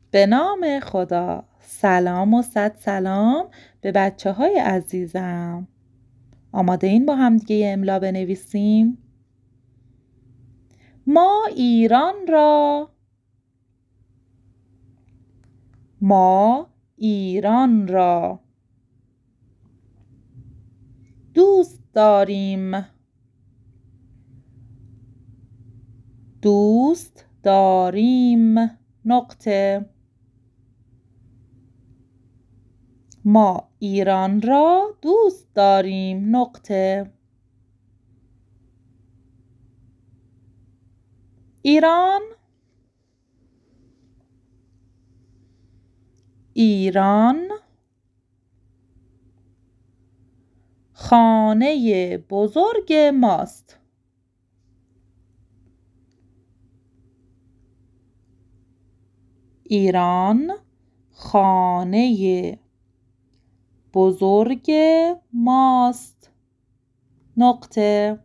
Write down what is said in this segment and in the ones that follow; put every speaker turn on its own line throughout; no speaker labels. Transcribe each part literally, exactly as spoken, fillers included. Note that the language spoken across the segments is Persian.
به نام خدا. سلام و صد سلام به بچه های عزیزم. آماده این با هم دیگه املا بنویسیم؟ ما ایران را ما ایران را دوست داریم دوست داریم نقطه ما ایران را دوست داریم نقطه ایران ایران خانه بزرگ ماست ایران خانه بزرگ ماست نقطه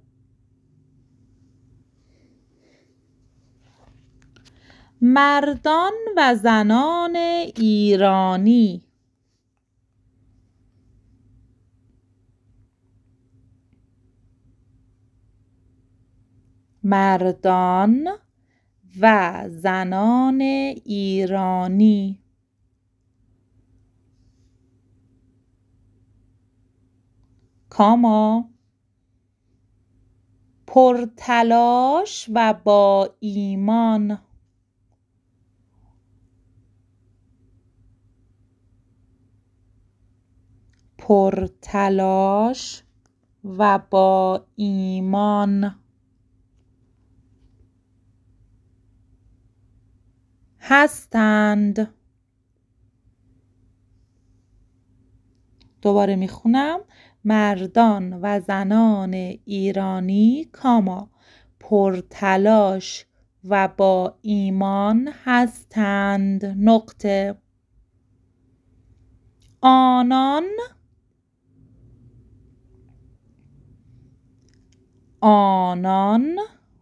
مردان و زنان ایرانی مردان و زنان ایرانی کاما پرتلاش و با ایمان پرتلاش و با ایمان هستند. دوباره میخونم. مردان و زنان ایرانی کاما پرتلاش و با ایمان هستند نقطه آنان آنان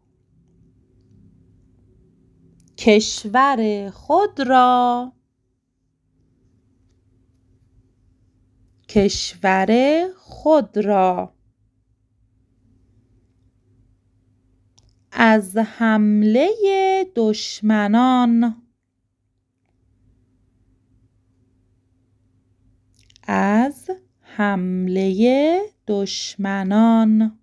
کشور خود را کشور خود را از حمله دشمنان از حمله دشمنان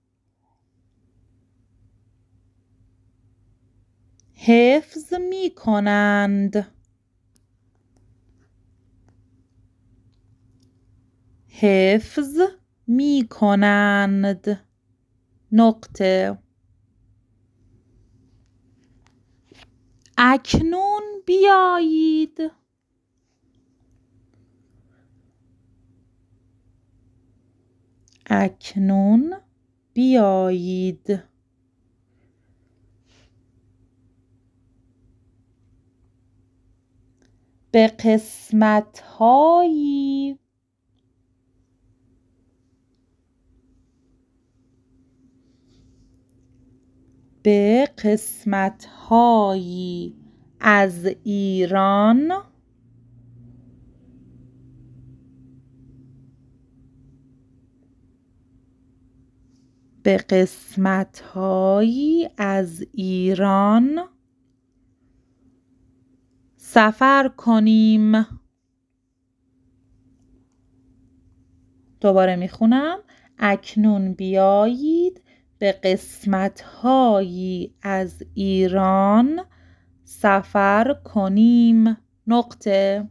حفظ می کنند حفظ می کنند نقطه اکنون بیایید اکنون بیایید به قسمت‌هایی به قسمت‌هایی از ایران به قسمت‌هایی از ایران سفر کنیم. دوباره میخونم. اکنون بیایید به قسمت‌هایی از ایران سفر کنیم نقطه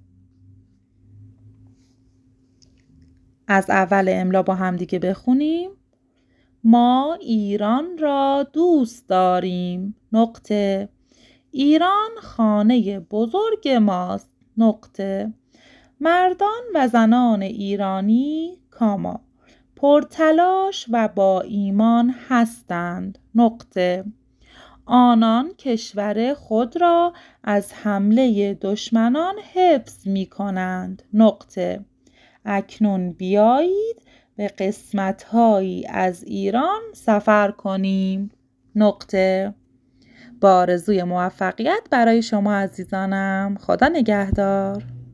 از اول املا با هم دیگه بخونیم. ما ایران را دوست داریم نقطه ایران خانه بزرگ ماست نقطه مردان و زنان ایرانی کاما پرتلاش و با ایمان هستند نقطه آنان کشور خود را از حمله دشمنان حفظ می کنند نقطه اکنون بیایید به قسمت‌هایی از ایران سفر کنیم نقطه با آرزوی موفقیت برای شما عزیزانم. خدا نگهدار.